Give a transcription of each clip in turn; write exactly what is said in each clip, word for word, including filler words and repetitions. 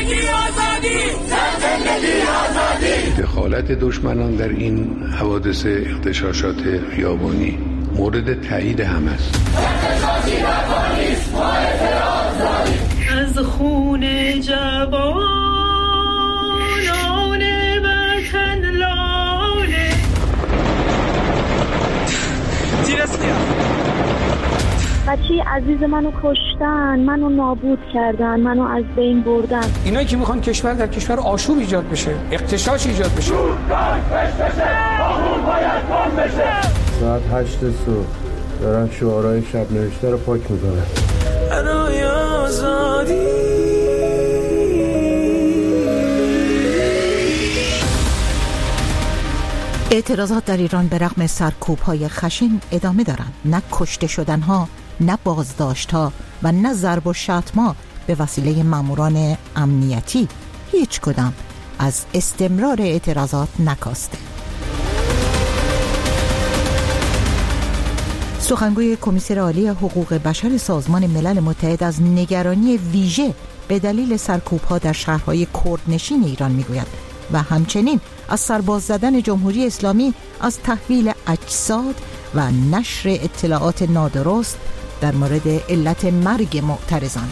زندگی آزادی، زندگی آزادی. دخالت دشمنان در این حوادث اغتشاشات خیابانی مورد تایید هم است. اغتشاشی رفاه نیست، ما اعتراض داریم. از خون جوانان وطن لاله تیرسکیا بچه عزیز منو کشتن، منو نابود کردن، منو از بین بردن. اینایی که میخوان کشور در کشور آشوب ایجاد بشه، اغتشاش ایجاد بشه. ساعت هشت صبح دارن شعارهای شب نوشته رو پاک میکنن. برای آزادی. اعتراضات در ایران به رغم سرکوب‌های خشن ادامه دارند. نه کشته شدن‌ها، نه بازداشت‌ها و نه ضرب و شتم‌ها به وسیله ماموران امنیتی هیچ کدام از استمرار اعتراضات نکاسته. سخنگوی کمیسر عالی حقوق بشر سازمان ملل متحد از نگرانی ویژه به دلیل سرکوب‌ها در شهرهای کردنشین ایران می‌گوید و همچنین از سرباز زدن جمهوری اسلامی از تحویل اجساد و نشر اطلاعات نادرست در مورد علت مرگ معترضان.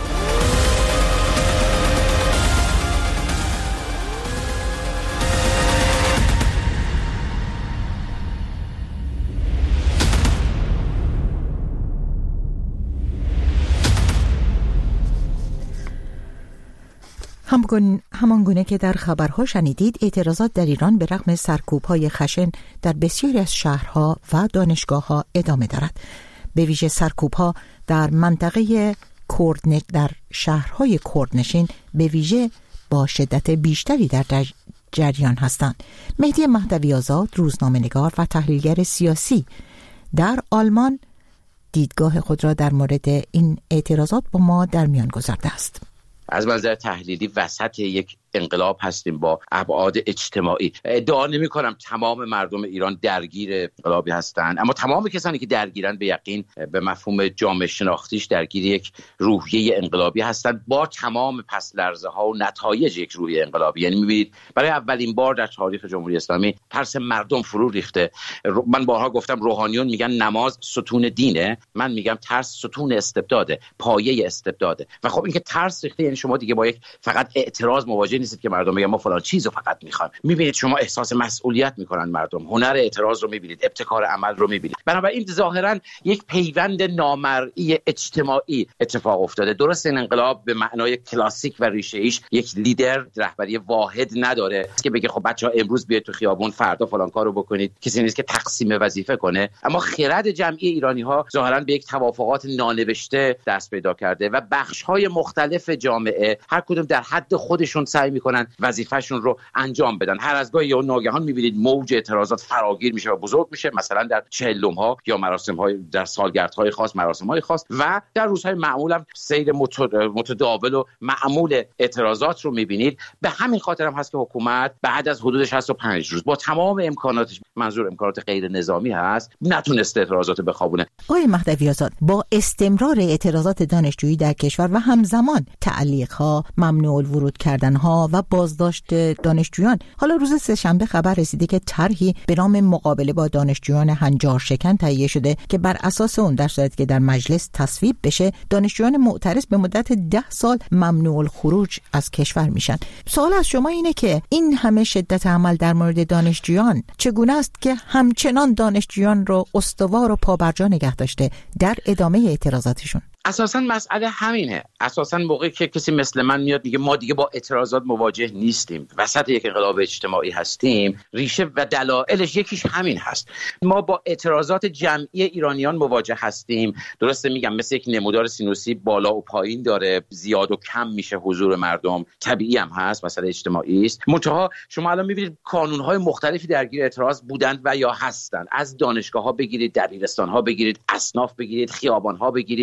همان گونه که در خبرها شنیدید، اعتراضات در ایران به رغم سرکوب‌های خشن در بسیاری از شهرها و دانشگاه‌ها ادامه دارد. به ویژه سرکوب‌ها در منطقه کردن در شهرهای کردنشین به ویژه با شدت بیشتری در جریان هستند. مهدی مهدوی آزاد، روزنامه‌نگار و تحلیلگر سیاسی در آلمان، دیدگاه خود را در مورد این اعتراضات با ما در میان گذارده است. از منظر تحلیلی وسط یک انقلاب هستیم با ابعاد اجتماعی. ادعا نمی کنم تمام مردم ایران درگیر انقلابی هستند، اما تمام کسانی که درگیرن به یقین به مفهوم جامعه شناختیش درگیر یک روحیه انقلابی هستند با تمام پس لرزه ها و نتایج یک روحیه انقلابی. یعنی میبینید برای اولین بار در تاریخ جمهوری اسلامی ترس مردم فرو ریخته. من بارها گفتم روحانیون میگن نماز ستون دینه، من میگم ترس ستون استبداده، پایه استبداده. و خب اینکه ترس ریخته یعنی شما دیگه با یک فقط اعتراض مواجه نیستید که مردم بگن ما فلان چیزو فقط میخوایم. میبینید شما احساس مسئولیت میکنن مردم، هنر اعتراض رو میبینید، ابتکار عمل رو میبینید. بنابراین ظاهرا یک پیوند نامرئی اجتماعی اتفاق افتاده. درست این انقلاب به معنای کلاسیک و ریشه ایش یک لیدر رهبری واحد نداره که بگه خب بچه‌ها امروز بیاید تو خیابون، فردا فلان کارو بکنید. کسی نیست که تقسیم وظیفه کنه. اما خرد جمعی ایرانی‌ها ظاهرا به یک توافقات نانوشته دست پیدا کرده و بخش‌های مختلف جامعه هر کدوم در حد خودشون سعی میکنن وظیفه‌شون رو انجام بدن. هر از گاهی یا ناگهان میبینید موج اعتراضات فراگیر میشه و بزرگ میشه، مثلا در چهلم‌ها یا مراسم‌های در سالگردهای خاص، مراسم‌های خاص، و در روزهای معمول هم سیر متداول و معمول اعتراضات رو میبینید. به همین خاطر هم هست که حکومت بعد از حدود شصت و پنج روز با تمام امکاناتش، منظور امکانات غیر نظامی هست، نتونسته اعتراضات رو بخوابونه. آقای مهدوی آزاد، با استمرار اعتراضات دانشجویی در کشور و همزمان تعلیق‌ها، ممنوع الورود کردن‌ها و بازداشت دانشجویان، حالا روز سه‌شنبه خبر رسیده که طرحی به نام مقابله با دانشجویان هنجار شکن تهیه شده که بر اساس اون در صورتی که در مجلس تصویب بشه، دانشجویان معترض به مدت ده سال ممنوع الخروج از کشور میشن. سوال از شما اینه که این همه شدت عمل در مورد دانشجویان چگونه است که همچنان دانشجویان رو استوار و پابرجا نگه داشته در ادامه اعتراضاتشون؟ اساساً مسئله همینه. اساساً موقعی که کسی مثل من میاد میگه ما دیگه با اعتراضات مواجه نیستیم، وسط یک انقلاب اجتماعی هستیم، ریشه و دلایلش یکیش همین هست. ما با اعتراضات جمعی ایرانیان مواجه هستیم. درسته میگم مثل یک نمودار سینوسی بالا و پایین داره، زیاد و کم میشه حضور مردم، طبیعی هم هست، مسئله اجتماعی است. منتها شما الان میبینید کانون‌های مختلفی درگیر اعتراض بودند و یا هستند. از دانشگاه‌ها بگیرید، دبیرستان‌ها بگیرید، اصناف بگیرید، خیابان‌ها بگیرید، بازار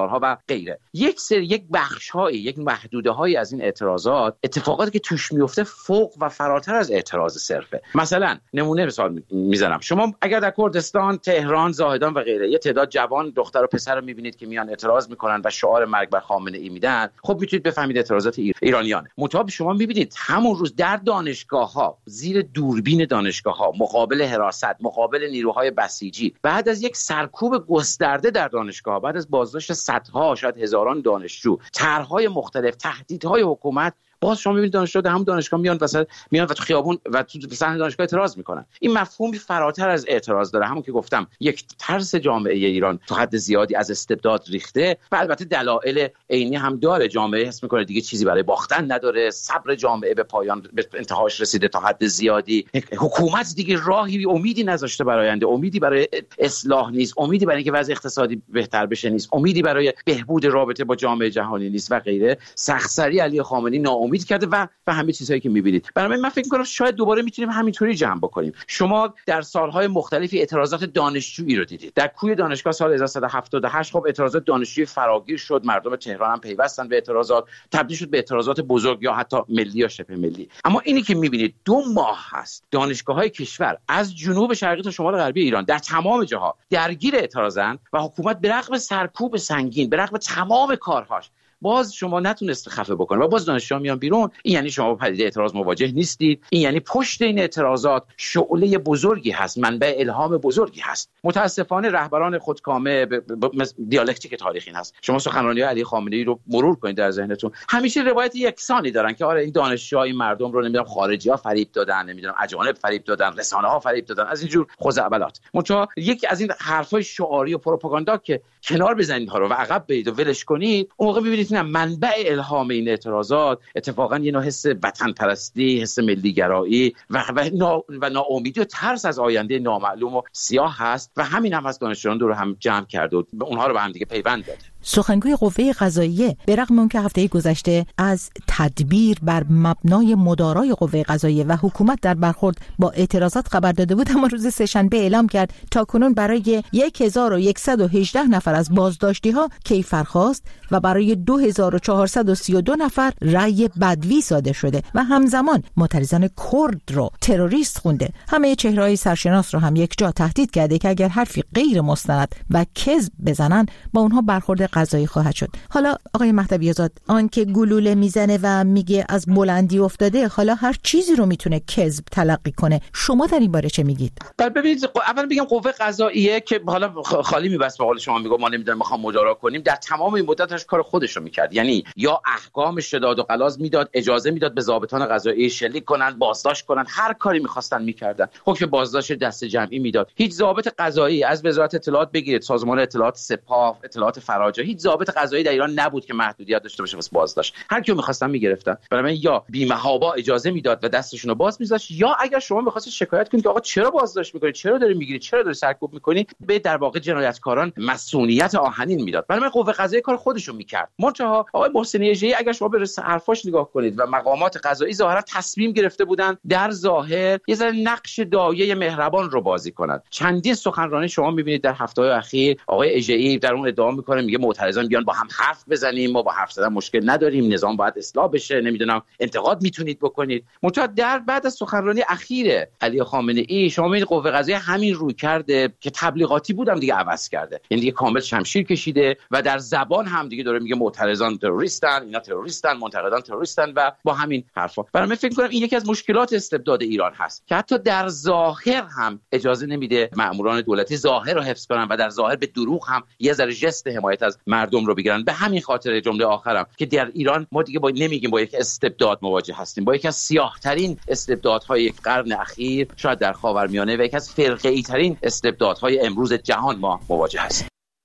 بازارها و غیره. یک سری یک بخش‌های یک محدوده‌های از این اعتراضات اتفاقاتی که توش میفته فوق و فراتر از اعتراض صرفه. مثلا نمونه مثال میزنم، شما اگر در کردستان، تهران، زاهدان و غیره یه تعداد جوان دختر و پسر رو میبینید که میان اعتراض میکنن و شعار مرگ بر خامنه ای میدن، خب میتونید بفهمید اعتراضات ایرانیان. مطابق شما میبینید همون روز در دانشگاه‌ها، زیر دوربین دانشگاه‌ها، مقابل حراست، مقابل نیروهای بسیجی، بعد از یک سرکوب گسترده در دانشگاه، بعد از بازداشت صدها شاید هزاران دانشجو، طرح‌های مختلف، تهدیدهای حکومت، باز شما میبینید دانشجو در همون دانشگاه میان وسط میان و تو خیابون و تو صحنه دانشگاه اعتراض میکنن. این مفهومی فراتر از اعتراض داره. همون که گفتم یک ترس جامعه ایران تا حد زیادی از استبداد ریخته و البته دلایل عینی هم داره. جامعه حس میکنه دیگه چیزی برای باختن نداره، صبر جامعه به پایان به انتهاش رسیده تا حد زیادی، حکومت دیگه راهی امیدی نذاشته برای آینده، امیدی برای اصلاح نیست، امیدی برای اینکه وضع اقتصادی بهتر بشه نیست، امیدی برای بهبود رابطه با جامعه جهانی نیست و غیره. سخت‌سری علی خامنه‌ای امید کرده و و همه چیزهایی که می‌بینید. برای من فکر می‌کنم شاید دوباره می‌تونیم همینطوری جمع بکنیم. شما در سال‌های مختلفی اعتراضات دانشجویی رو دیدید. در کوی دانشگاه سال هزار و سیصد و هفتاد و هشت خب اعتراضات دانشجویی فراگیر شد، مردم تهران هم پیوستن به اعتراضات، تبدیل شد به اعتراضات بزرگ یا حتی ملی یا شبه ملی. اما اینی که می‌بینید دو ماه هست دانشگاه‌های کشور از جنوب شرقی تا شمال غربی ایران در تمام جاها درگیر اعتراضن و حکومت به رغم سرکوب سنگین، به رغم تمام کارهاش، باز شما نتونست خفه بکنه و باز دانشجوها میان بیرون. این یعنی شما با پدیده اعتراض مواجه نیستید. این یعنی پشت این اعتراضات شعله بزرگی هست، منبع الهام بزرگی هست. متاسفانه رهبران خودکامه دیالکتیک تاریخی هست. شما سخنرانی علی خامنه‌ای رو مرور کنید در ذهنتون، همیشه روایت یکسانی دارن که آره این دانشجوها این مردم رو نمیدونم خارجی‌ها فریب دادن، نمیدونم اجانب فریب دادن، رسانه‌ها فریب دادن، از اینجور خزعبلات. منتها یکی از این حرفای شعاری و پروپاگاندا که کنار بزنید ها رو و عقب برید و ولش کنید، اون موقع می‌بینید نه منبع الهام این اعتراضات اتفاقا یه نوع حس وطن پرستی، حس ملی گرایی و و, نا و ناامیدی و ترس از آینده نامعلوم و سیاه هست و همین هم از دانشجویان دور هم جمع کرده و اونها رو به هم دیگه پیوند داده. سخنگوی قوه قضاییه به رغم اون که هفته گذشته از تدبیر بر مبنای مدارای قوه قضاییه و حکومت در برخورد با اعتراضات خبر داده بود، اما روز سه‌شنبه اعلام کرد تاکنون برای هزار و صد و هجده نفر از بازداشتی‌ها کیفرخواست و برای دو هزار و چهارصد و سی و دو نفر رأی بدوی صادر شده و همزمان معترضان کرد رو تروریست خونده. همه چهره‌های سرشناس رو هم یک جا تهدید کرده که اگر حرفی غیر مستند و کذب بزنن با اونها برخورد قضایی خواهد شد. حالا آقای مهدوی آزاد، آن که گلوله میزنه و میگه از بلندی افتاده، حالا هر چیزی رو میتونه کذب تلقی کنه. شما در این باره چه میگید؟ ببینید، اول بگم قوه قضاییه که حالا خالی میبست به قول شما میگه ما نمیدونیم میخوام مدارا کنیم، در تمام این مدتش کار خودش رو میکرد. یعنی یا احکام شداد و غلاظ میداد، اجازه میداد به ضابطان قضایی شلیک کنن، بازداشت کنن، هر کاری میخواستن میکردن. حکم بازداشت دست جمعی میداد. هیچ ضابط قضایی از وزارت اطلاعات بگیرید، سازمان اطلاعات، سپاه، اطلاعات فراجا، هیچ ضابط قضایی در ایران نبود که محدودیت داشته باشه واسه بازداشت. هر کیو می‌خواستن می‌گرفتن. برای من یا بی‌محابا اجازه میداد و دستشون رو باز می‌ذاشت، یا اگر شما می‌خواستید شکایت کنید که آقا چرا بازداشت می‌کنید، چرا داری می‌گیری، چرا داری سرکوب می‌کنی، به در واقع جنایتکاران مسئولیت آهنین میداد. برای من قوه قضاییه کار خودشو می‌کرد. منتها آقای محسن اژه‌ای اگر شما به حرفاش نگاه کنید و مقامات قضایی ظاهرا تصمیم گرفته بودن در ظاهر یه ذره نقش دایه مهربان رو بازی کنند. چندین سخنرانی شما می‌بینید در هفته‌های اخیر آقای اژه‌ای در اون ادعا می‌کنه، میگه معترضان بیان با هم حرف بزنیم، ما با حرف زدن مشکل نداریم، نظام باید اصلاح بشه، نمیدونم انتقاد میتونید بکنید. منتها در بعد از سخنرانی اخیر علی خامنه‌ای شما می‌بینید قوه قضاییه همین روی کرده که تبلیغاتی بودم دیگه عوض کرده، یعنی دیگه کامل شمشیر کشیده و در زبان هم دیگه داره میگه معترضان تروریستن، اینا تروریستن، منتقدان تروریستن و با همین حرفا. برای من فکر کنم این یکی از مشکلات استبداد ایران هست که حتی در ظاهر هم اجازه نمیده مأموران دولتی ظاهر رو حفظ کنن و در ظاهر به دروغ هم یه ذره ژست حمایت از مردم رو بگیرن. به همین خاطر جمله آخرم که در ایران ما دیگه با نمیگیم با یک استبداد مواجه هستیم، با یکی از سیاه‌ترین استبدادهای یک قرن اخیر شاید در خاورمیانه و یکی از فرقه‌ای‌ترین استبدادهای امروز جهان ما مواجه هستیم.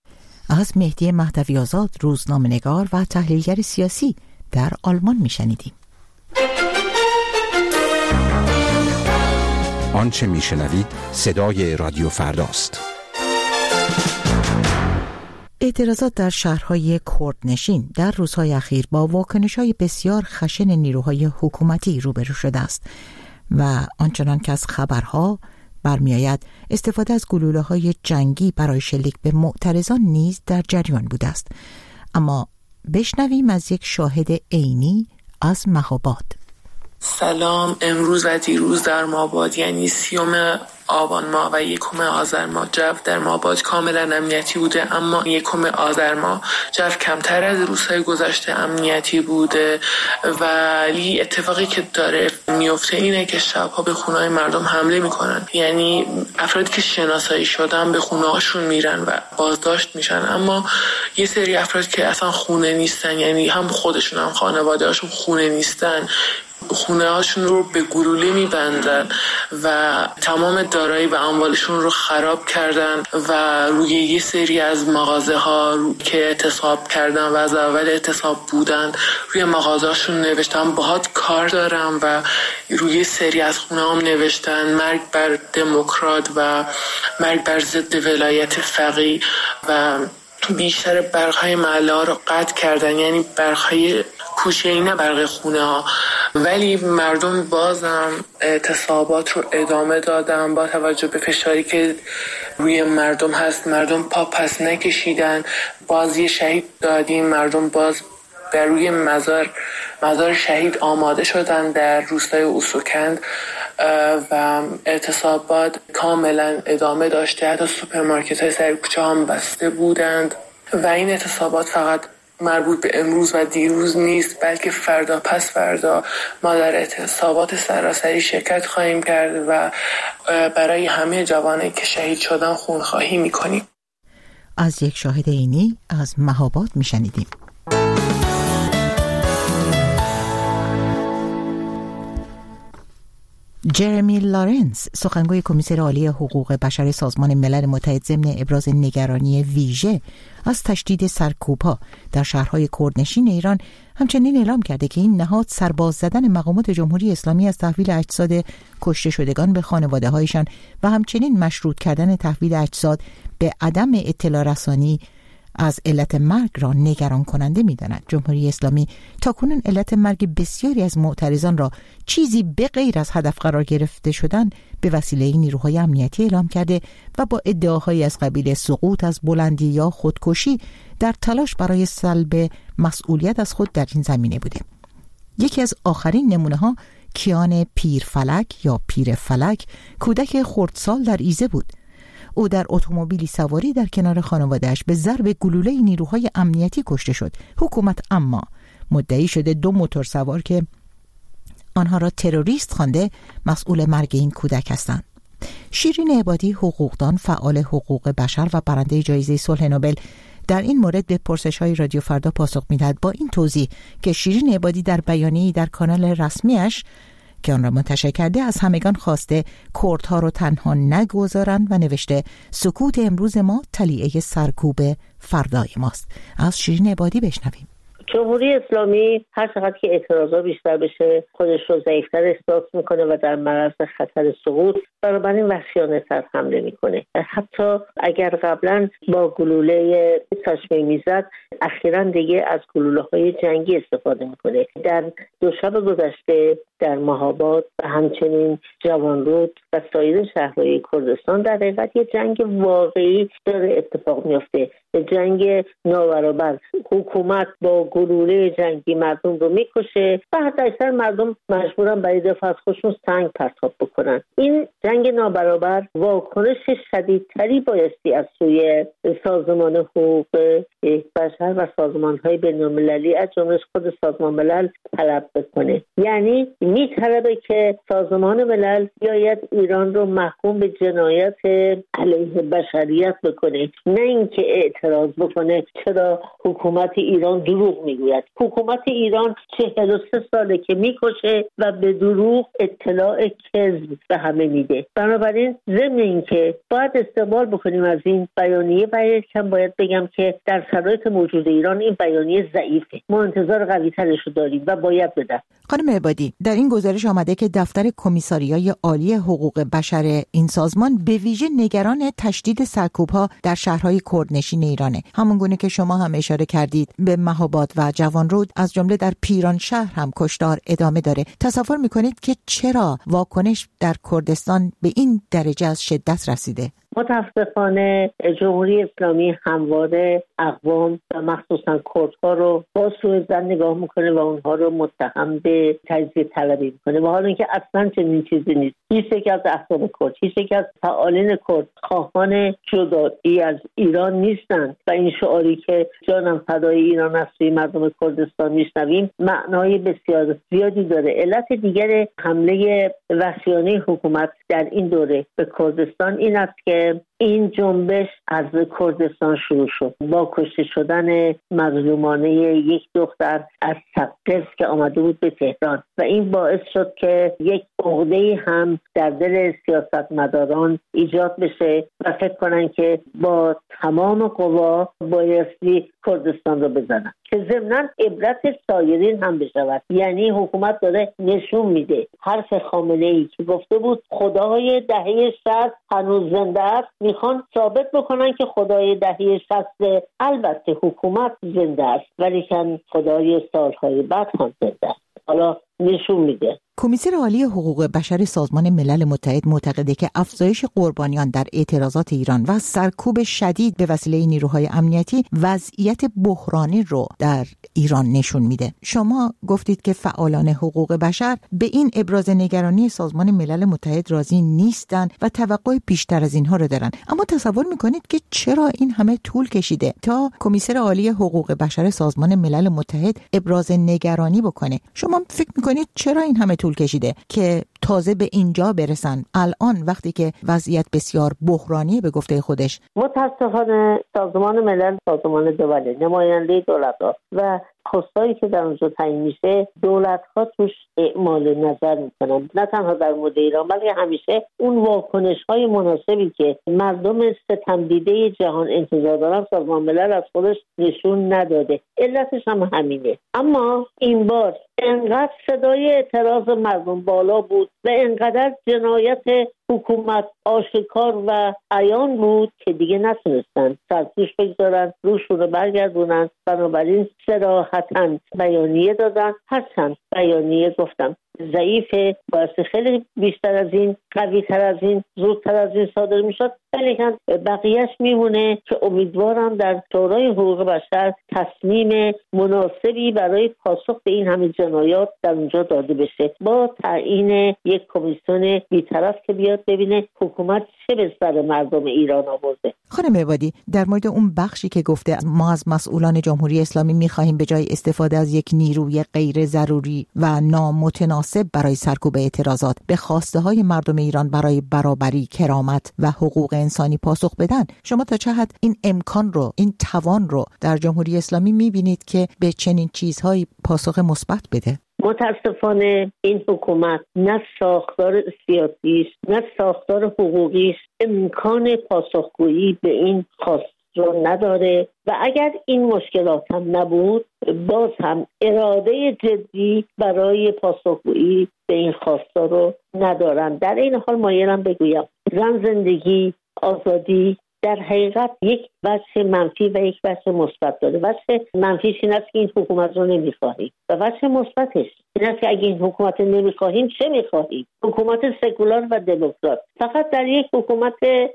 از مهدی مهدوی آزاد، روزنامه‌نگار و تحلیلگر سیاسی در آلمان میشنیدیم. آنچه میشنوید صدای رادیو فرداست. اعتراضات در شهرهای کردنشین در روزهای اخیر با واکنش‌های بسیار خشن نیروهای حکومتی روبرو شده است و آنچنان که از خبرها برمی‌آید استفاده از گلوله‌های جنگی برای شلیک به معترضان نیز در جریان بوده است. اما بشنویم از یک شاهد عینی از مهاباد. سلام. امروز و دیروز در مهاباد یعنی سیوم آبان ماه و یکم آذر ماه جو در مهاباد کاملا امنیتی بوده، اما یکم آذر ماه جو کمتر از روزهای گذشته امنیتی بوده. ولی اتفاقی که داره میفته اینه که شبها به خونه‌های مردم حمله میکنن، یعنی افرادی که شناسایی شدن به خونه‌هاشون میرن و بازداشت میشن، اما یه سری افراد که اصلا خونه نیستن، یعنی هم خودشون هم خانواده هاشون خونه نیستن، خونه هاشون رو به گلوله میبندن و تمام دارایی و اموالشون رو خراب کردن و روی یه سری از مغازه ها که اعتصاب کردن و از اول اعتصاب بودن روی مغازه هاشون نوشتن باهات کار دارم و روی سری از خونه هم نوشتن مرگ بر دموکرات و مرگ بر ضد ولایت فقیه و بیشتر برق‌های محله ها رو قطع کردن، یعنی برق‌های کوچه‌ای نه برق خونه ها. ولی مردم بازم اعتصابات رو ادامه دادن با توجه به فشاری که روی مردم هست. مردم پا پس نکشیدن، بازی شهید دادیم، مردم باز بر روی مزار مزار شهید آماده شدن در روستای اوسوکند و اعتصابات کاملا ادامه داشته. حتی سوپرمارکت های سر کوچه هم بسته بودند و این اعتصابات فقط مربوط به امروز و دیروز نیست، بلکه فردا پس فردا ما در اعتصابات سراسری شرکت خواهیم کرد و برای همه جوانایی که شهید شدن خونخواهی میکنیم. از یک شاهد عینی از مهاباد میشنیدیم. جرمی لارنس، سخنگوی کمیسر عالی حقوق بشر سازمان ملل متحد، ضمن ابراز نگرانی ویژه از تشدید سرکوب‌ها در شهرهای کردنشین ایران همچنین اعلام کرده که این نهاد سرباز زدن مقامات جمهوری اسلامی از تحویل اجساد کشته شدگان به خانواده‌هایشان و همچنین مشروط کردن تحویل اجساد به عدم اطلاع رسانی از علت مرگ را نگران کننده می‌داند. جمهوری اسلامی تاکنون علت مرگ بسیاری از معترضان را چیزی به غیر از هدف قرار گرفته شدن به وسیله نیروهای امنیتی اعلام کرده و با ادعاهایی از قبیل سقوط از بلندی یا خودکشی در تلاش برای سلب مسئولیت از خود در این زمینه بوده. یکی از آخرین نمونه‌ها کیان پیرفلک یا پیرفلک، کودک خردسال در ایزه بود. او در اتومبیلی سواری در کنار خانواده‌اش به ضرب گلوله نیروهای امنیتی کشته شد. حکومت اما مدعی شده دو موتور سوار که آنها را تروریست خوانده مسئول مرگ این کودک هستند. شیرین عبادی، حقوقدان، فعال حقوق بشر و برنده جایزه صلح نوبل، در این مورد به پرسش‌های رادیو فردا پاسخ می‌دهد با این توضیح که شیرین عبادی در بیانیه‌ای در کانال رسمیش که آن را منتشر کرده از همگان خواسته کردها رو تنها نگذارند و نوشته سکوت امروز ما طلیعه سرکوب فردای ماست. از شیرین عبادی بشنویم. جمهوری اسلامی هر چقدر که اعتراضا بیشتر بشه خودش رو ضعیفتر احساس میکنه و در معرض خطر سقوط، بنابراین وحشیانه‌تر حمله میکنه. حتی اگر قبلا با گلوله چشمه میزد، اخیراً دیگه از گلوله‌های جنگی استفاده میکنه. در دو شب گذشته در مهاباد و همچنین جوانرود و سایر شهرهای کردستان در حقیقت یه جنگ واقعی داره اتفاق میفته، جنگ نابرابر. حکومت با گلوله جنگی مردم رو میکشه و حتی اکثر مردم مجبورن برای دفاع از خودشون سنگ پرتاب بکنن. این جنگ نابرابر واکنش شدیدتری بایستی از سوی سازمان حقوق بشر و سازمان‌های بین‌المللی از جمله خود سازمان ملل طلب بکنه. یعنی میطلبه که سازمان ملل بیاید ایران رو محکوم به جنایت علیه بشریت بکنه، نه اینکه اعتراض بکنه چرا حکومت ایران دروغ میگوید. حکومت ایران چهل و سه ساله که میکشه و به دروغ اطلاع کذب به همه میده. بنابراین ضمن اینکه باید استقبال بکنیم از این بیانیه، باید کم باید بگم که در شرایط موجود ایران این بیانیه ضعیفه. ما انتظار قوی ترش رو داریم و باید بده. خانم عبادی، در این گزارش آمده که دفتر کمیساریای عالی حقوق بشر این سازمان به ویژه نگران تشدید سرکوب‌ها در شهرهای کردنشین ایرانه. همون گونه که شما هم اشاره کردید به مهاباد و جوانرود از جمله در پیران شهر هم کشتار ادامه داره. تصور میکنید که چرا واکنش در کردستان به این درجه از شدت رسیده؟ متاسفانه جمهوری اسلامی همواره اقوام و مخصوصا کردها رو با سوء ظن نگاه میکنه و اونها رو متهم به تجزیه طلبی میکنه، و حالا اینکه اصلا چنین چیزی نیست. هیچ یک از احزاب کرد، هیچ یک از فعالین کرد خواهان جدایی از ایران نیستند و این شعاری که جانم فدای ایران است مردم کردستان میشنویم معنای بسیار زیادی داره. علت دیگر حمله وحشیانه حکومت در این دوره به کردستان این است که این جنبش از کردستان شروع شد با کشته شدن مظلومانه یک دختر از سقز که آمده بود به تهران، و این باعث شد که یک عقده هم در دل سیاستمداران ایجاد بشه و فکر کنن که با تمام قوا بایستی کردستان رو بزنن که ضمناً عبرت سایرین هم بشود. یعنی حکومت داره نشون میده حرف خامنه‌ای که گفته بود خدای دهه شصت هنوز زنده است، میخوان ثابت بکنن که خدای دهه شصت البته حکومت زنده است ولی که خدای سالهای بعد هم زنده است. حالا نشون میده. کمیسر عالی حقوق بشر سازمان ملل متحد معتقده که افزایش قربانیان در اعتراضات ایران و سرکوب شدید به وسیله نیروهای امنیتی وضعیت بحرانی رو در ایران نشون میده. شما گفتید که فعالان حقوق بشر به این ابراز نگرانی سازمان ملل متحد راضی نیستن و توقع بیشتر از اینها رو دارن، اما تصور میکنید که چرا این همه طول کشیده تا کمیسر عالی حقوق بشر سازمان ملل متحد ابراز نگرانی بکنه؟ شما فکر میکنید چرا این همه طول کشیده که تازه به اینجا برسن الان وقتی که وضعیت بسیار بحرانیه به گفته خودش؟ متاسفانه سازمان ملل سازمان دوله، نماینده دولت‌ها و خواستایی که در اونجا تعیین میشه دولت‌ها توش اعمال نظر میکنن، نه تنها در مورد ایران بلکه همیشه اون واکنش‌های مناسبی که مردم ستمدیده جهان انتظار دارن سازمان ملل از خودش نشون نداده. علتش هم همینه. اما این بار انقدر صدای اعتراض مردم بالا بود و انقدر جنایت حکومت آشکار و عیان بود که دیگه نتونستن سرپوش بگذارن، روشون رو برگردونن. بنابراین صراحتاً بیانیه دادن، هرچند بیانیه گفتم ضعیفه، باعث خیلی بیشتر از این، قوی تر از این، زودتر از این صادر میشد، ولی بقیهش میمونه که امیدوارم در شورای حقوق بشر تصمیم مناسبی برای پاسخ به این همه جنایات در اونجا داده بشه با تعیین یک کمیسیون بی‌طرف که بیاد ببینه حکومت چه به سر مردم ایران آورده. خانم عبادی، در مورد اون بخشی که گفته ما از مسئولان جمهوری اسلامی می‌خواهیم به جای استفاده از یک نیروی غیر ضروری و نامتناسب برای سرکوب اعتراضات به خواسته‌های مردم ایران برای برابری، کرامت و حقوق انسانی پاسخ بدن، شما تا چه حد این امکان رو، این توان رو در جمهوری اسلامی می‌بینید که به چنین چیزهایی پاسخ مثبت بده؟ متاسفانه این حکومت نه ساختار سیاسیش نه ساختار حقوقیش امکان پاسخگویی به این خواست رو نداره و اگر این مشکلات هم نبود باز هم اراده جدی برای پاسخگویی به این خواستا رو ندارن. در این حال مایلم بگویم زن، زندگی، آزادی در حقیقت یک وجه منفی و یک وجه مثبت داره. وجه منفیش این است که این حکومت رو نمیخواهیم و وجه مثبتش این است که اگه این حکومت رو نمیخواهیم چه میخواهیم؟ حکومت سکولار و دموکرات. فقط در یک حکومت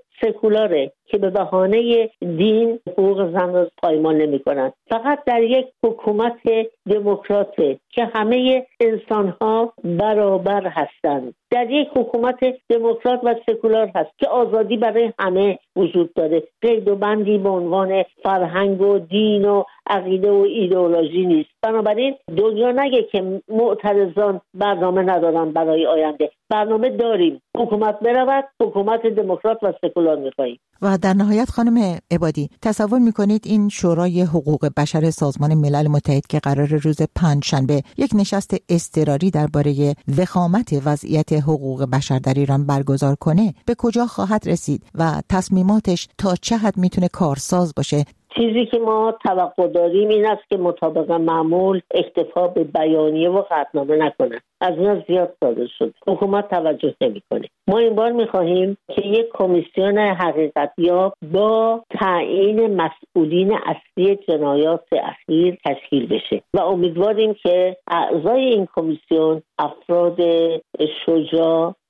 سکولاره که به بهانه دین حقوق زن را پایمال نمی‌کنند. فقط در یک حکومت دموکراته که همه انسان‌ها برابر هستند. در یک حکومت دموکرات و سکولار هست که آزادی برای همه وجود داره. قید و بندی به عنوان فرهنگ و دین و عقیده و ایدئولوژی نیست. بنابراین دنیا نگه که معترضان برنامه ندارن برای آینده. برنامه داریم. حکومت برود، حکومت دموکرات و سکولار می‌خواهیم. و در نهایت خانم عبادی، تصور میکنید این شورای حقوق بشر سازمان ملل متحد که قرار روز پنجشنبه یک نشست اضطراری درباره وخامت وضعیت حقوق بشر در ایران برگزار کنه به کجا خواهد رسید و تصمیماتش تا چه حد میتونه کارساز باشه؟ چیزی که ما توقع داریم این است که مطابق معمول اکتفا به بیانیه و قطعنامه نکنه. از این زیاد صادر شد. حکومت توجه نمی‌کنه. ما این بار می‌خواهیم که یک کمیسیون حقیقت‌یاب با تعیین مسئولین اصلی جنایات اخیر تشکیل بشه و امیدواریم که اعضای این کمیسیون افراد شجاع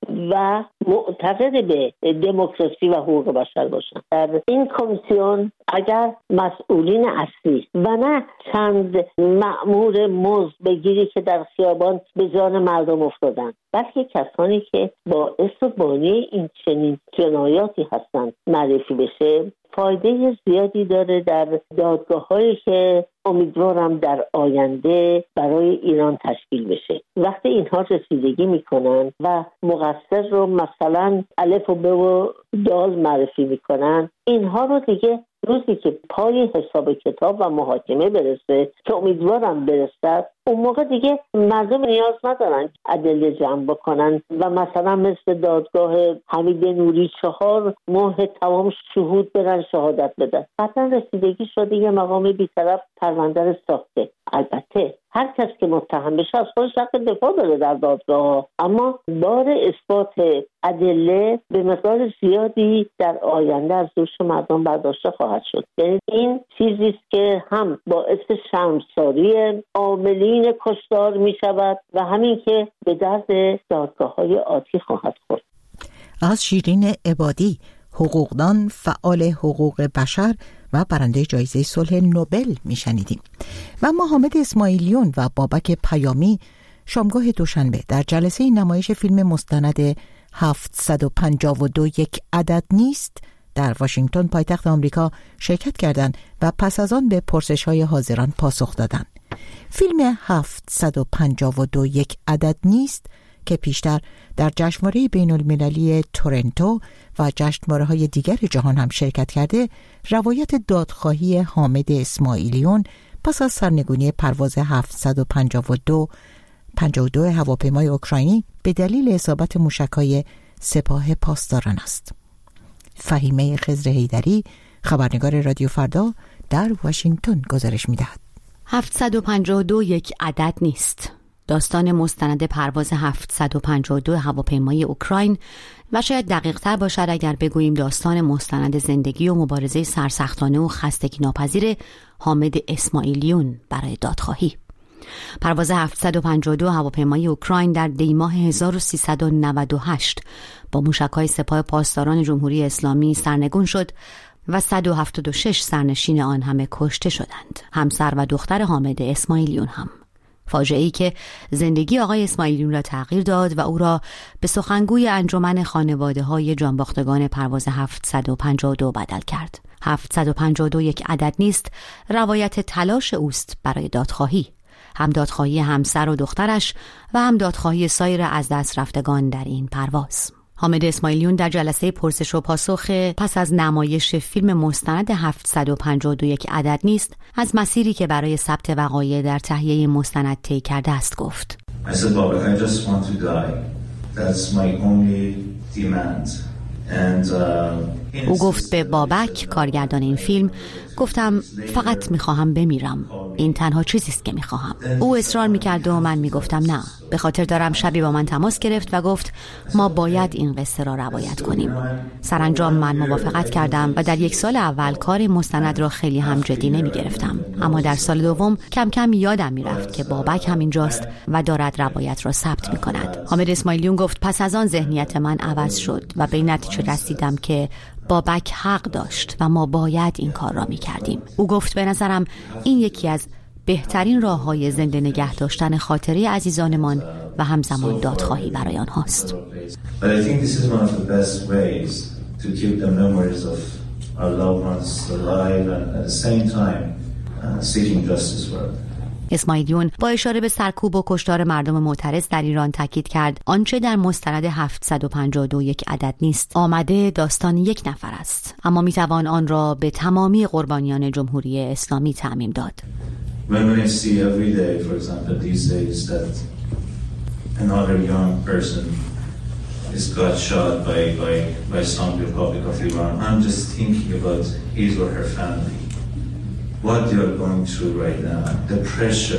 و معتقد به دموکراسی و حقوق بشر باشن. در این کمیسیون اگر مسئولین اصلی و نه چند مأمور مزد بگیری که در خیابان به جان مردم افتادن، بلکه کسانی که باعث و بانی این چنین جنایاتی هستند معرفی بشه، فایده زیادی داره در دادگاه‌هایی که امیدوارم در آینده برای ایران تشکیل بشه. وقتی اینها رسیدگی میکنن و مقصر رو مثلا الف و ب و دال معرفی میکنن، اینها رو دیگه روزی که پای حساب کتاب و محاکمه برسه که امیدوارم برسد، اون موقع دیگه مردم نیاز ندارن ادله جمع بکنن و مثلا مثل دادگاه حمید نوری چهار ماه تمام شهود برن شهادت بدن. قطعا رسیدگی شده یه مقام بی‌طرف پرونده رو ساخته. البته هر کس که متهم بشه از خودش حق دفاع داره در دادگاه، اما بار اثبات ادله به مقدار زیادی در آینده از دوش مردم برداشته خواهد شد. یعنی این چیزی است که هم باعث شرمساری عاملین کشتار می شود و همین که به درد دادگاه‌های آتی خواهد خورد. از شیرین عبادی، حقوقدان، فعال حقوق بشر و برنده جایزه صلح نوبل میشنیدیم. و ما حامد اسماعیلیون و بابک پیامی شامگاه دوشنبه در جلسه نمایش فیلم مستند هفتصد و پنجاه و دو یک عدد نیست در واشنگتن پایتخت آمریکا شرکت کردند و پس از آن به پرسش‌های حاضران پاسخ دادند. فیلم هفتصد و پنجاه و دو یک عدد نیست که پیشتر در جشنواره بین المللی تورنتو و جشنواره‌های دیگر جهان هم شرکت کرده، روایت دادخواهی حامد اسماعیلیون پس از سرنگونی پرواز هفتصد و پنجاه و دو پنجاه و دو هواپیمای اوکراینی به دلیل اصابت موشک‌های سپاه پاسداران است. فهیمه خضر حیدری، خبرنگار رادیو فردا در واشنگتن گزارش می‌دهد. هفتصد و پنجاه و دو یک عدد نیست. داستان مستند پرواز هفتصد و پنجاه و دو هواپیمای اوکراین و شاید دقیق تر باشد اگر بگوییم داستان مستند زندگی و مبارزه سرسختانه و خستگی ناپذیر حامد اسماعیلیون برای دادخواهی. پرواز هفتصد و پنجاه و دو هواپیمای اوکراین در دیماه هزار و سیصد و نود و هشت با موشک‌های سپاه پاسداران جمهوری اسلامی سرنگون شد و صد و هفتاد و شش سرنشین آن همه کشته شدند، همسر و دختر حامد اسماعیلیون هم. فاجعه‌ای که زندگی آقای اسماعیلیون را تغییر داد و او را به سخنگوی انجمن خانواده‌های جانباختگان پرواز هفتصد و پنجاه و دو بدل کرد. هفتصد و پنجاه و دو یک عدد نیست روایت تلاش اوست برای دادخواهی، هم دادخواهی همسر و دخترش و هم دادخواهی سایر از دست رفتگان در این پرواز. حامد اسماعیلیون در جلسه پرسش و پاسخ پس از نمایش فیلم مستند هفتصد و پنجاه و دو یک عدد نیست از مسیری که برای ثبت وقایع در تهیه مستند طی کرده است گفت. I said, Babak, I just want to die. That's my only demand. And uh, او گفت به بابک، کارگردان این فیلم، گفتم فقط میخواهم بمیرم. این تنها چیزی است که میخواهم. او اصرار میکرد و من میگفتم نه. به خاطر دارم شبی با من تماس گرفت و گفت ما باید این قصه را روایت کنیم. سرانجام من موافقت کردم و در یک سال اول کار مستند را خیلی هم جدی نمیگرفتم، اما در سال دوم کم کم یادم میرفت که بابک همینجاست و دارد روایت را ثبت میکند. حامد اسماعیلیون گفت پس از آن ذهنیت من عوض شد و به نتیجه رسیدم که بابک حق داشت و ما باید این کار را میکردیم. او گفت به نظرم این یکی از بهترین راه‌های زنده نگه داشتن خاطره عزیزانمان و همزمان دادخواهی برای آنهاست. اسماعیلیون با اشاره به سرکوب و کشتار مردم معترض در ایران تاکید کرد آنچه در مستند هفتصد و پنجاه و دو یک عدد نیست آمده داستان یک نفر است، اما میتوان آن را به تمامی قربانیان جمهوری اسلامی تعمیم داد. When we see every day, for example, these days that another young person is got shot by by by Islamic Republic of Iran, I'm just thinking about his or her family, what they are going through right now, the pressure.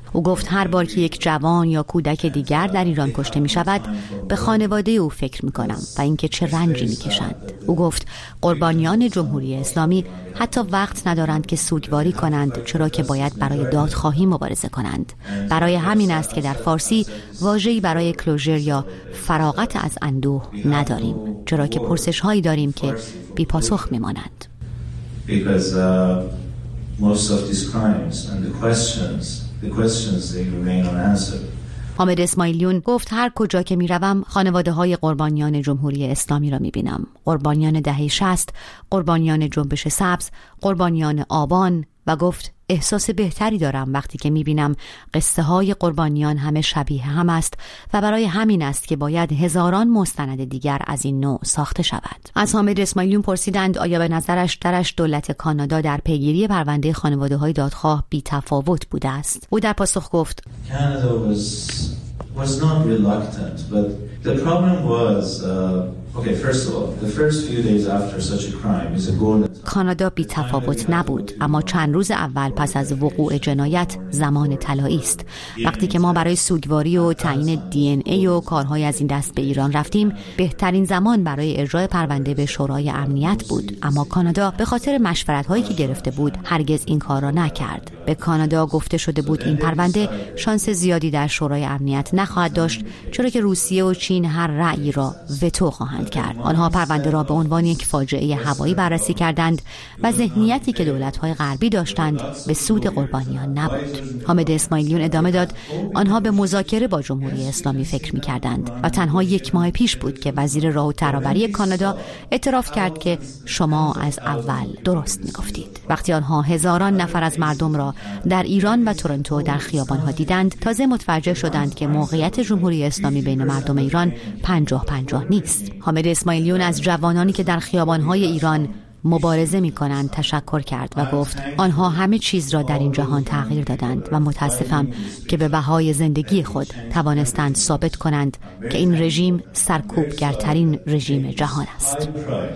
او گفت هر بار که یک جوان یا کودک دیگر در ایران کشته می شود به خانواده او فکر می کنم و اینکه چه رنجی می کشند. او گفت قربانیان جمهوری اسلامی حتی وقت ندارند که سوگواری کنند، چرا که باید برای دادخواهی مبارزه کنند. برای همین است که در فارسی واژه‌ای برای کلوزر یا فراغت از اندوه نداریم، چرا که پرسش هایی داریم که بی پاسخ می مانند. Because uh, most of these crimes and the questions, the questions they remain unanswered. حامد اسماعیلیون گفت هر کجا که می روم خانواده های قربانیان جمهوری اسلامی را می بینم. قربانیان دهه شصت، قربانیان جنبش سبز، قربانیان آبان، و گفت احساس بهتری دارم وقتی که می بینم قصه های قربانیان همه شبیه هم است و برای همین است که باید هزاران مستند دیگر از این نوع ساخته شود. از حامد اسماعیلیون پرسیدند آیا به نظرش درش دولت کانادا در پیگیری پرونده خانواده های دادخواه بی تفاوت بوده است. او در پاسخ گفت Canada was was not reluctant, but the problem was uh, okay, first of all, the first few days after such a crime is a golden. کانادا بی تفاوت نبود، اما چند روز اول پس از وقوع جنایت زمان طلایی است. وقتی که ما برای سوگواری و تعیین دی ان ای و کارهای از این دست به ایران رفتیم، بهترین زمان برای اجرای پرونده به شورای امنیت بود، اما کانادا به خاطر مشورت‌هایی که گرفته بود هرگز این کار را نکرد. به کانادا گفته شده بود این پرونده شانس زیادی در شورای امنیت نخواهد داشت، چرا که روسیه و چین هر رأیی را وتو خواهند کرد. آنها پرونده را به عنوان یک فاجعه هوایی بررسی کردند و ذهنیتی که دولت‌های غربی داشتند به سود قربانیان نبود. حامد اسماعیلیون ادامه داد آنها به مذاکره با جمهوری اسلامی فکر می‌کردند و تنها یک ماه پیش بود که وزیر راه و ترابری کانادا اعتراف کرد که شما از اول درست می‌گفتید. وقتی آنها هزاران نفر از مردم را در ایران و تورنتو در خیابان‌ها دیدند، تازه متوجه شدند که موقعیت جمهوری اسلامی بین مردم ایران پنجاه پنجاه نیست. حامد اسماعیلیون از جوانانی که در خیابان‌های ایران مبارزه می کنند تشکر کرد و گفت آنها همه چیز را در این جهان تغییر دادند و متاسفم که به بهای زندگی خود توانستند ثابت کنند که این رژیم سرکوبگرترین رژیم جهان است.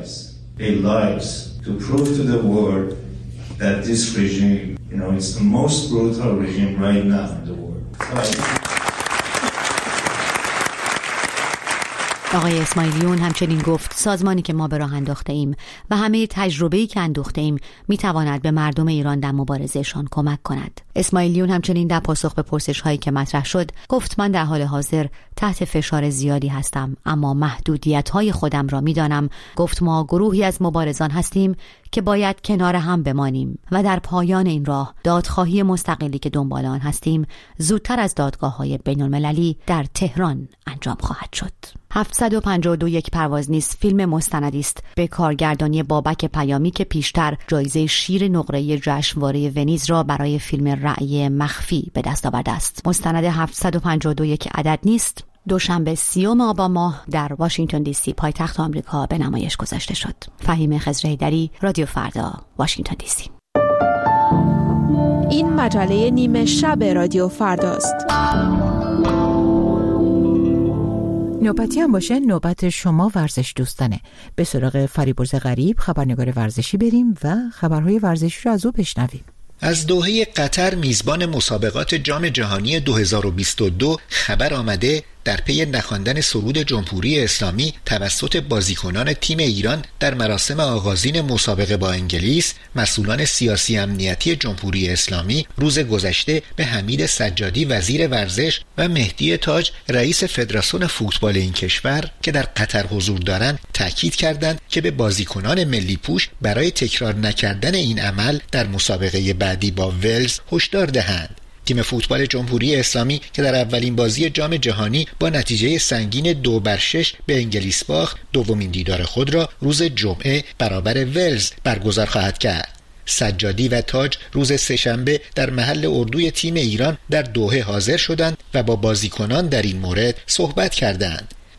آقای اسماعیلیون همچنین گفت سازمانی که ما به راه انداخته ایم و همه تجربه‌ای که اندوخته ایم میتواند به مردم ایران در مبارزهشان کمک کند. اسماعیلیون همچنین در پاسخ به پرسش‌هایی که مطرح شد گفت من در حال حاضر تحت فشار زیادی هستم، اما محدودیت‌های خودم را میدانم. گفت ما گروهی از مبارزان هستیم که باید کنار هم بمانیم و در پایان این راه دادخواهی مستقلی که دنبال آن هستیم زودتر از دادگاه‌های بین‌المللی در تهران انجام خواهد شد. هفتصد و پنجاه و دو یک پرواز نیست فیلم مستندی است به کارگردانی بابک پیامی که پیشتر جایزه شیر نقره‌ای جشنواره ونیز را برای فیلم رأی مخفی به دست آورده است. مستند هفتصد و پنجاه و دو یک عدد نیست دوشنبه سیوم آبان ماه در واشنگتن دی سی پایتخت آمریکا به نمایش گذاشته شد. فهیم خضرحیدری، رادیو فردا، واشنگتن دی سی. این مجله نیمه شب رادیو فرداست. نوبتی هم باشه نوبت شما ورزش دوستانه. به سراغ فریبرز غریب خبرنگار ورزشی بریم و خبرهای ورزشی رو از او بشنویم. از دوحه قطر میزبان مسابقات جام جهانی دو هزار و بیست و دو خبر آمده در پی نخواندن سرود جمهوری اسلامی توسط بازیکنان تیم ایران در مراسم آغازین مسابقه با انگلیس، مسئولان سیاسی امنیتی جمهوری اسلامی روز گذشته به حمید سجادی وزیر ورزش و مهدی تاج رئیس فدراسیون فوتبال این کشور که در قطر حضور دارند تاکید کردند که به بازیکنان ملی پوش برای تکرار نکردن این عمل در مسابقه بعدی با ولز هشدار دهند. تیم فوتبال جمهوری اسلامی که در اولین بازی جام جهانی با نتیجه سنگین دو بر شش به انگلیس باخت، دومین دیدار خود را روز جمعه برابر ولز برگزار خواهد کرد. سجادی و تاج روز سه‌شنبه در محل اردوی تیم ایران در دوحه حاضر شدند و با بازیکنان در این مورد صحبت کردند.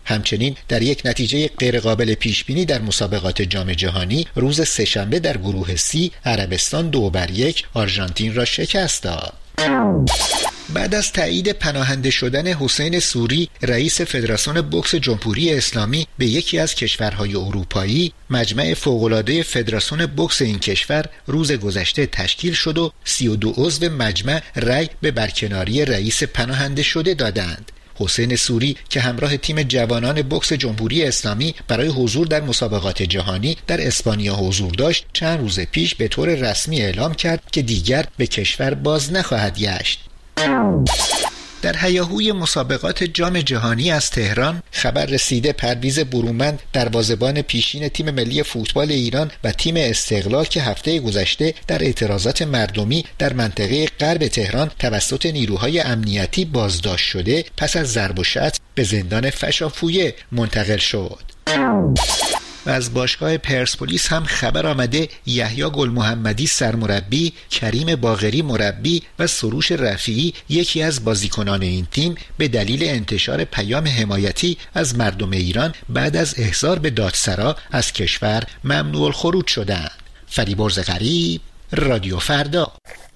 همچنین در یک نتیجه غیرقابل پیش بینی در مسابقات جام جهانی روز سه‌شنبه در گروه سی عربستان دو بر یک آرژانتین را شکست داد. بعد از تایید پناهنده شدن حسین سوری رئیس فدراسیون بوکس جمهوری اسلامی به یکی از کشورهای اروپایی، مجمع فوق‌العاده فدراسیون بوکس این کشور روز گذشته تشکیل شد و سی و دو عضو مجمع رأی به برکناری رئیس پناهنده شده دادند. حسین سوری که همراه تیم جوانان بوکس جمهوری اسلامی برای حضور در مسابقات جهانی در اسپانیا حضور داشت، چند روز پیش به طور رسمی اعلام کرد که دیگر به کشور باز نخواهد گشت. در هیاهوی مسابقات جام جهانی از تهران خبر رسیده پرویز برومند دروازه‌بان پیشین تیم ملی فوتبال ایران و تیم استقلال که هفته گذشته در اعتراضات مردمی در منطقه غرب تهران توسط نیروهای امنیتی بازداشت شده، پس از ضرب و شتم به زندان فشافویه منتقل شد. و از باشگاه پرسپولیس هم خبر آمده یحیی گل محمدی سرمربی، کریم باقری مربی و سروش رفیعی یکی از بازیکنان این تیم به دلیل انتشار پیام حمایتی از مردم ایران بعد از احضار به دادسرا از کشور ممنوع الخروج شدند. فریبرز غریب، رادیو فردا.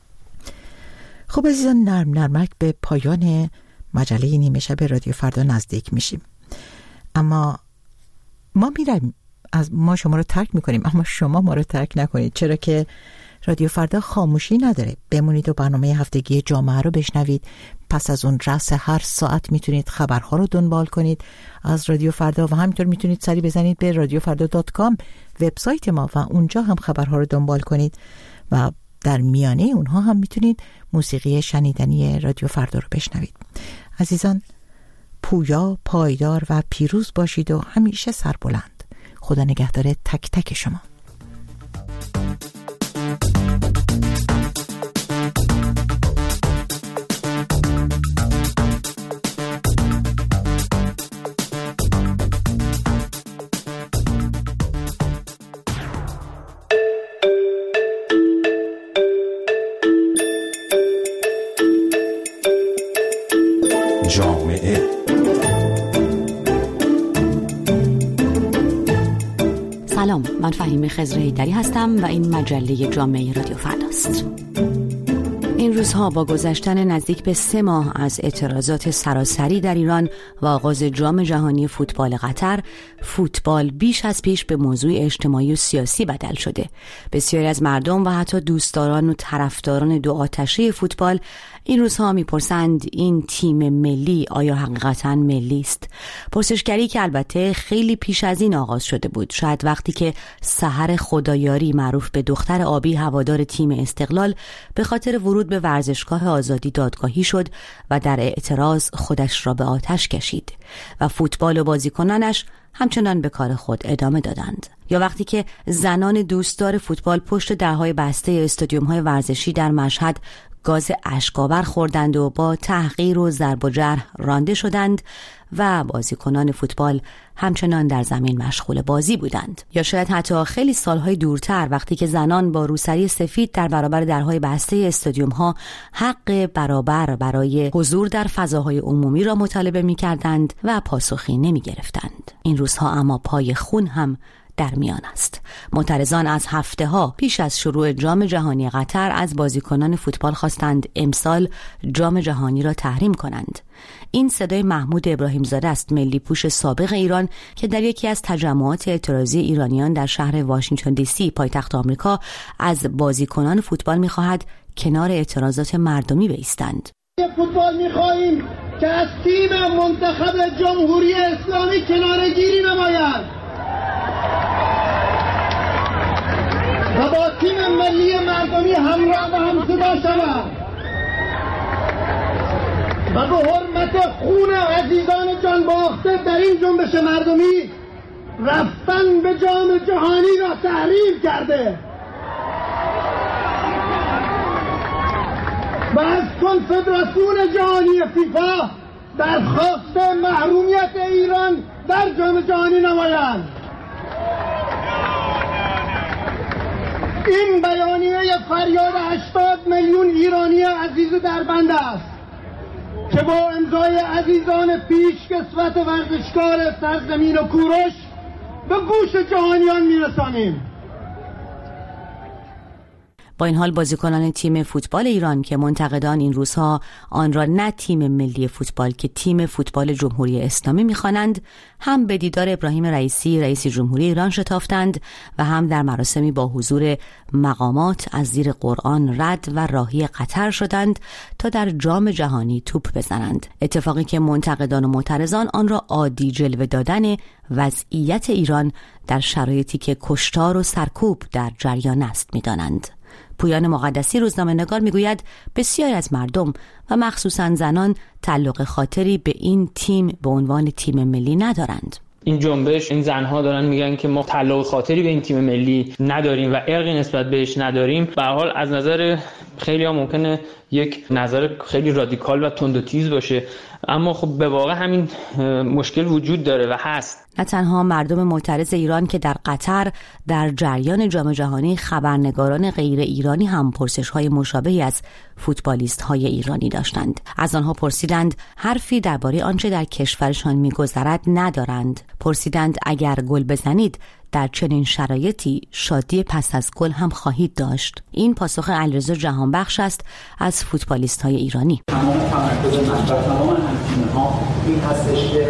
خب عزیزان، نرم نرمک به پایان مجله نیمه شب رادیو فردا نزدیک میشیم، اما ما میریم، از ما شما رو ترک میکنیم اما شما ما رو ترک نکنید، چرا که رادیو فردا خاموشی نداره. بمونید و برنامه هفتگی جامعه رو بشنوید. پس از اون رأس هر ساعت میتونید خبرها رو دنبال کنید از رادیو فردا و همینطور میتونید سری بزنید به رادیو فردا دات کام وبسایت ما و اونجا هم خبرها رو دنبال کنید و در میانه اونها هم میتونید موسیقی شنیدنی رادیو فردا رو بشنوید. عزیزان، پویا، پایدار و پیروز باشید و همیشه سربلند. خدا نگهدار تک تک شما. جامعه سلام، من فهیم خضر حیدری هستم و این مجله جامعه رادیو فرداست. این روزها با گذشتن نزدیک به سه ماه از اعتراضات سراسری در ایران و آغاز جام جهانی فوتبال قطر، فوتبال بیش از پیش به موضوع اجتماعی و سیاسی بدل شده. بسیاری از مردم و حتی دوستداران و طرفداران دو آتشه فوتبال این روزها میپرسند این تیم ملی آیا حقیقتاً ملی است؟ پرسشگری که البته خیلی پیش از این آغاز شده بود. شاید وقتی که سحر خدایاری معروف به دختر آبی هوادار تیم استقلال به خاطر ورود به ورزشگاه آزادی دادگاهی شد و در اعتراض خودش را به آتش کشید و فوتبال و بازیکنانش همچنان به کار خود ادامه دادند. یا وقتی که زنان دوستدار فوتبال پشت درهای بسته استادیوم‌های ورزشی در مشهد گاز اشک‌آور خوردند و با تحقیر و ضرب و جرح رانده شدند و بازیکنان فوتبال همچنان در زمین مشغول بازی بودند. یا شاید حتی خیلی سالهای دورتر وقتی که زنان با روسری سفید در برابر درهای بسته استادیوم‌ها حق برابر برای حضور در فضاهای عمومی را مطالبه می‌کردند و پاسخی نمی‌گرفتند. این روزها اما پای خون هم در میان است. معترضان از هفته ها پیش از شروع جام جهانی قطر از بازیکنان فوتبال خواستند امسال جام جهانی را تحریم کنند. این صدای محمود ابراهیم زاده است، ملی پوش سابق ایران که در یکی از تجمعات اعتراضی ایرانیان در شهر واشنگتن دی سی پایتخت آمریکا از بازیکنان فوتبال می‌خواهد کنار اعتراضات مردمی بایستند. فوتبال می‌خواهیم که از تیم منتخب جمهوری اسلامی کناره‌گیری نمایند و با تیم ملی مردمی همراه و همصدا شوند و به حرمت خون عزیزان جان باخته در این جنبش مردمی رفتن به جام جهانی را تحریم کرده و از کنفدراسیون جهانی فیفا درخواست محرومیت ایران در جام جهانی نمایند. این بیانیه فریاد هشتاد میلیون ایرانی عزیز در بند است. که با امضای عزیزان پیشکسوت ورزشکار سرزمین و کوروش به گوش جهانیان میرسانیم. با این حال بازیکنان تیم فوتبال ایران که منتقدان این روزها آن را نه تیم ملی فوتبال که تیم فوتبال جمهوری اسلامی می‌خوانند، هم به دیدار ابراهیم رئیسی رئیس جمهوری ایران شتافتند و هم در مراسمی با حضور مقامات از زیر قرآن رد و راهی قطر شدند تا در جام جهانی توپ بزنند. اتفاقی که منتقدان و معترضان آن را عادی جلوه دادن وضعیت ایران در شرایطی که کشتار و سرکوب در جریان است می‌دانند. پویان مقدسی روزنامه‌نگار میگوید بسیاری از مردم و مخصوصاً زنان تعلق خاطری به این تیم به عنوان تیم ملی ندارند. این جنبش، این زنها دارن میگن که ما تعلق خاطری به این تیم ملی نداریم و ارقی نسبت بهش نداریم. به هر حال از نظر خیلی‌ها ممکنه یک نظر خیلی رادیکال و تند و تیز باشه، اما خب به واقع همین مشکل وجود داره و هست. نه تنها مردم معترض ایران که در قطر در جریان جام جهانی خبرنگاران غیر ایرانی هم پرسش‌های مشابهی از فوتبالیست‌های ایرانی داشتند. از آنها پرسیدند حرفی درباره آنچه در کشورشان می‌گذرد ندارند. پرسیدند اگر گل بزنید در چنین شرایطی شادی پس از گل هم خواهید داشت. این پاسخ علیرضا جهانبخش است از فوتبالیست‌های ایرانی. تمام تمرکز من و تمام هم‌تیم‌ها این هستش که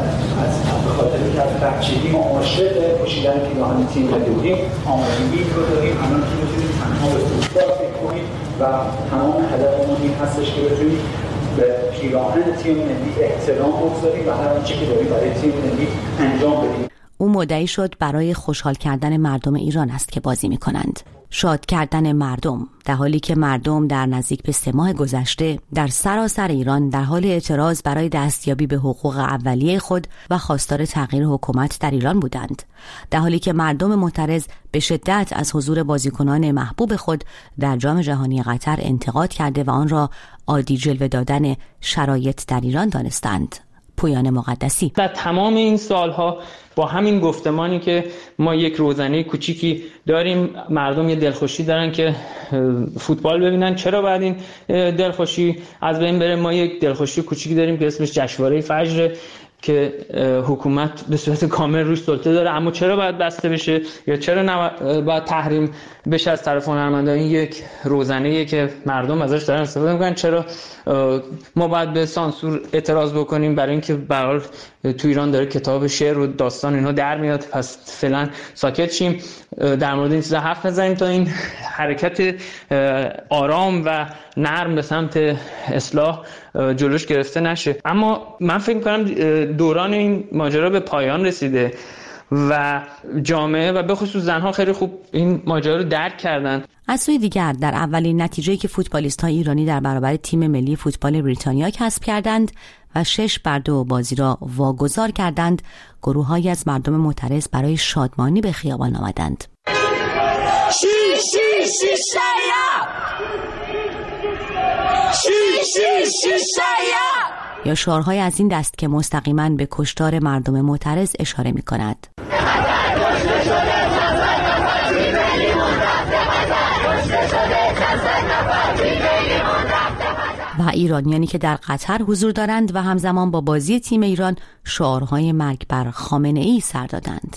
از خاطر که از بچگی ما عاشق پوشیدن پیراهن تیم بودیم، آمادگی رو داریم الان که بتونیم تنها به فوتبال فکر کنیم و تمام هدفمون این هستش که بتونیم به پیراهن تیم ملی احترام بگذاریم و هر آنچه که داریم برای تیم ملی انجام بدیم. او مدعی شد برای خوشحال کردن مردم ایران است که بازی می کنند. شاد کردن مردم، در حالی که مردم در نزدیک به سه ماه گذشته در سراسر ایران در حال اعتراض برای دستیابی به حقوق اولیه خود و خواستار تغییر حکومت در ایران بودند. در حالی که مردم معترض به شدت از حضور بازیکنان محبوب خود در جام جهانی قطر انتقاد کرده و آن را عادی جلوه دادن شرایط در ایران دانستند. پویان مقدسی: در تمام این سالها با همین گفتمانی که ما یک روزنه کوچیکی داریم، مردم یه دلخوشی دارن که فوتبال ببینن، چرا باید این دلخوشی از بین بره؟ ما یک دلخوشی کوچیکی داریم که اسمش جشنواره فجر که حکومت به صورت کامل روش سلطه داره، اما چرا باید بسته بشه یا چرا باید تحریم بشه از طرف هنرمندان؟ این یک روزنه‌ایه که مردم ازش دارن استفاده میکنن. چرا ما باید به سانسور اعتراض بکنیم؟ برای اینکه به هر حال تو ایران داره کتاب شعر و داستان اینا در میاد، پس فعلا ساکت شیم، در مورد این چیزا حرف نزنیم تا این حرکت آرام و نرم به سمت اصلاح جلوش گرفته نشه. اما من فکر می‌کنم دوران این ماجرا به پایان رسیده و جامعه و به خصوص زنها خیلی خوب این ماجرا رو درک کردن. از سوی دیگر در اولین نتیجه‌ای که فوتبالیست‌های ایرانی در برابر تیم ملی فوتبال بریتانیا کسب کردند و شش بر دو بازی را واگذار کردند، گروه‌هایی از مردم معترض برای شادمانی به خیابان آمدند. شی شی شیشیا شی شی شیشیا یا شعارهای از این دست که مستقیما به کشتار مردم معترض اشاره می‌کند. و ایرانیانی که در قطر حضور دارند و همزمان با بازی تیم ایران شعارهای مرگ بر خامنه‌ای سر دادند.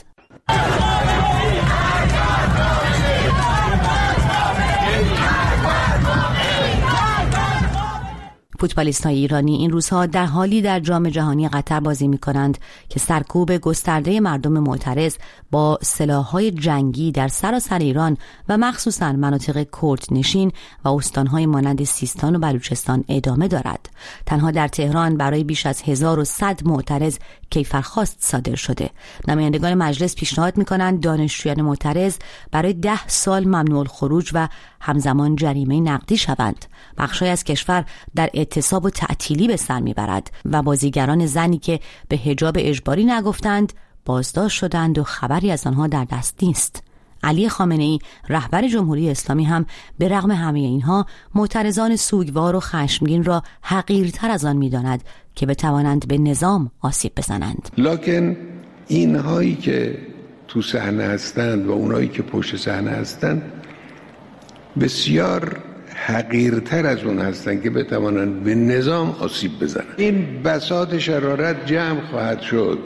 فوتبالیست‌های ایرانی این روزها در حالی در جام جهانی قطر بازی می‌کنند که سرکوب گسترده مردم معترض با سلاح‌های جنگی در سراسر ایران و مخصوصاً مناطق کردنشین و استان‌های مانند سیستان و بلوچستان ادامه دارد. تنها در تهران برای بیش از هزار و صد معترض کیفرخواست صادر شده. نمایندگان مجلس پیشنهاد می‌کنند دانشجویان معترض برای ده سال ممنوع الخروج و همزمان جریمه نقدی شوند. بخشی از کشور در اعتصاب و تعطیلی به سر میبرد و بازیگران زنی که به حجاب اجباری نگفتند بازداشت شدند و خبری از آنها در دست نیست. علی خامنه‌ای رهبر جمهوری اسلامی هم به رغم همه اینها معترضان سوگوار و خشمگین را حقیرتر از آن می‌داند که بتوانند به نظام آسیب بزنند. لکن اینهایی که تو صحنه هستند و اونایی که پشت صحنه هستند بسیار حقیرتر از اون هستن که بتوانند به نظام آسیب بزنن. این بساط شرارت جمع خواهد شد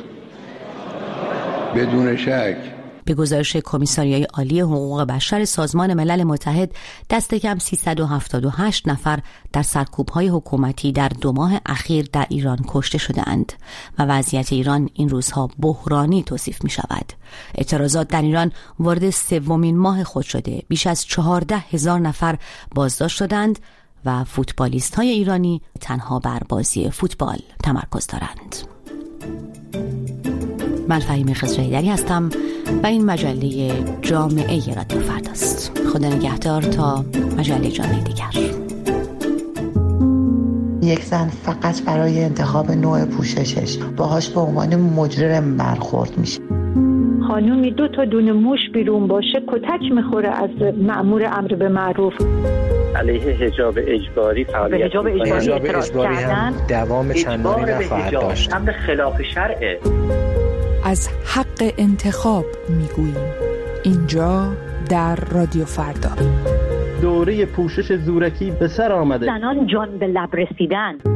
بدون شک. به گزارش کمیساریای عالی حقوق بشر سازمان ملل متحد، دست کم سیصد و هفتاد و هشت نفر در سرکوب‌های حکومتی در دو ماه اخیر در ایران کشته شده‌اند و وضعیت ایران این روزها بحرانی توصیف می‌شود. اعتراضات در ایران وارد سومین ماه خود شده. بیش از چهارده هزار نفر بازداشت شدند و فوتبالیست‌های ایرانی تنها بر بازی فوتبال تمرکز دارند. من فهیمه خضره‌ایدری هستم و این مجله جامعه رادیو فرداست. خدا نگهدار تا مجله جامعه دیگر. یک زن فقط برای انتخاب نوع پوششش باهاش به عنوان مجرم برخورد میشه. خانومی دو تا دونه موش بیرون باشه کتک میخوره از مأمور امر به معروف. علیه حجاب اجباری فعالیت حجاب اجباری, حجاب اجباری هم دوام چندانی نخواهد داشت. هم به خلاف شرعه. از حق انتخاب میگوییم اینجا در رادیو فردا. دوره پوشش زورکی به سر آمده. زنان جان به لب رسیدن.